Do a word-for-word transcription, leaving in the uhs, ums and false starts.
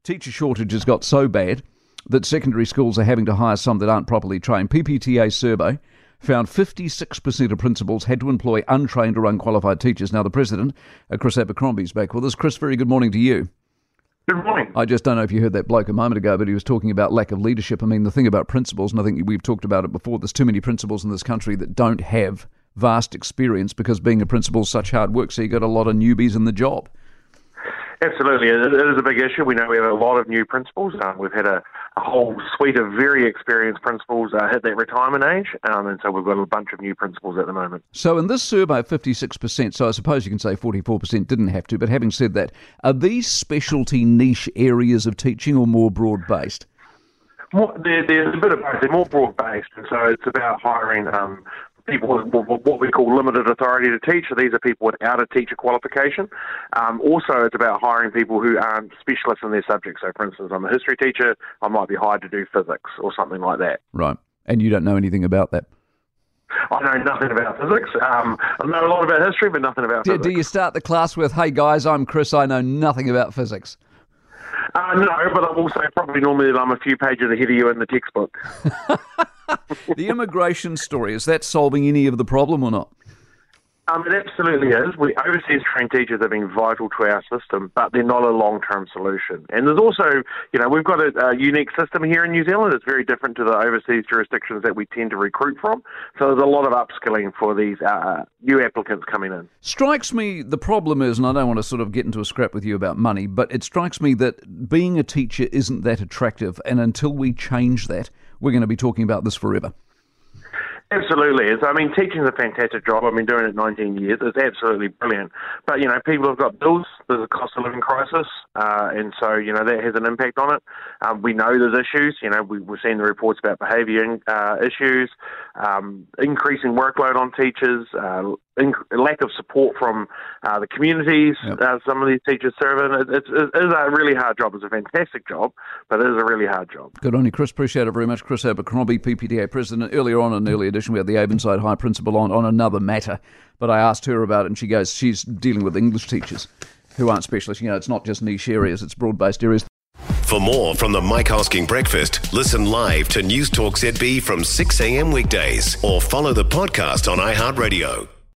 teacher shortage has got so bad that secondary schools are having to hire some that aren't properly trained. P P T A survey found fifty-six percent of principals had to employ untrained or unqualified teachers. Now, the president, uh, Chris Abercrombie, is back with us. Chris, very good morning to you. Good morning. I just don't know if you heard that bloke a moment ago, but he was talking about lack of leadership. I mean, the thing about principals, and I think we've talked about it before, there's too many principals in this country that don't have vast experience because being a principal is such hard work, so you got a lot of newbies in the job. Absolutely. It is a big issue. We know we have a lot of new principals. Um, we've had a, a whole suite of very experienced principals uh, hit that retirement age, um, and so we've got a bunch of new principals at the moment. So in this survey, fifty-six percent, so I suppose you can say forty-four percent didn't have to, but having said that, are these specialty niche areas of teaching or more broad-based? More, they're, they're a bit of both. They're more broad-based, and so it's about hiring um, people with what we call limited authority to teach. So these are people without a teacher qualification. Um, also, it's about hiring people who aren't specialists in their subject. So, for instance, I'm a history teacher. I might be hired to do physics or something like that. Right. And you don't know anything about that? I know nothing about physics. Um, I know a lot about history, but nothing about do, physics. Do you start the class with, hey, guys, I'm Chris, I know nothing about physics? Uh, no, but I'm also probably normally I'm a few pages ahead of you in the textbook. The immigration story, is that solving any of the problem or not? Um, it absolutely is. We overseas trained teachers have been vital to our system, but they're not a long-term solution. And there's also, you know, we've got a, a unique system here in New Zealand. It's very different to the overseas jurisdictions that we tend to recruit from. So there's a lot of upskilling for these uh, new applicants coming in. Strikes me, the problem is, and I don't want to sort of get into a scrap with you about money, but it strikes me that being a teacher isn't that attractive, and until we change that, we're going to be talking about this forever. Absolutely. It's, I mean, teaching is a fantastic job. I've been doing it nineteen years. It's absolutely brilliant. But, you know, people have got bills. There's a cost of living crisis. Uh, and so, you know, that has an impact on it. Um, we know there's issues. You know, we, we've seen the reports about behaviour uh, issues, um, increasing workload on teachers, uh, inc- lack of support from uh, the communities yep. uh, some of these teachers serve in. It, it's, it is a really hard job. It's a fantastic job, but it is a really hard job. Good on you, Chris. Appreciate it very much. Chris Abercrombie, P P T A president. Earlier on in an early edition, we had the Avonside High principal on, on another matter, but I asked her about it, and she goes, she's dealing with English teachers who aren't specialists. You know, it's not just niche areas, it's broad-based areas. For more from the Mike Hosking Breakfast, listen live to News Talk Z B from six a.m. weekdays or follow the podcast on iHeartRadio.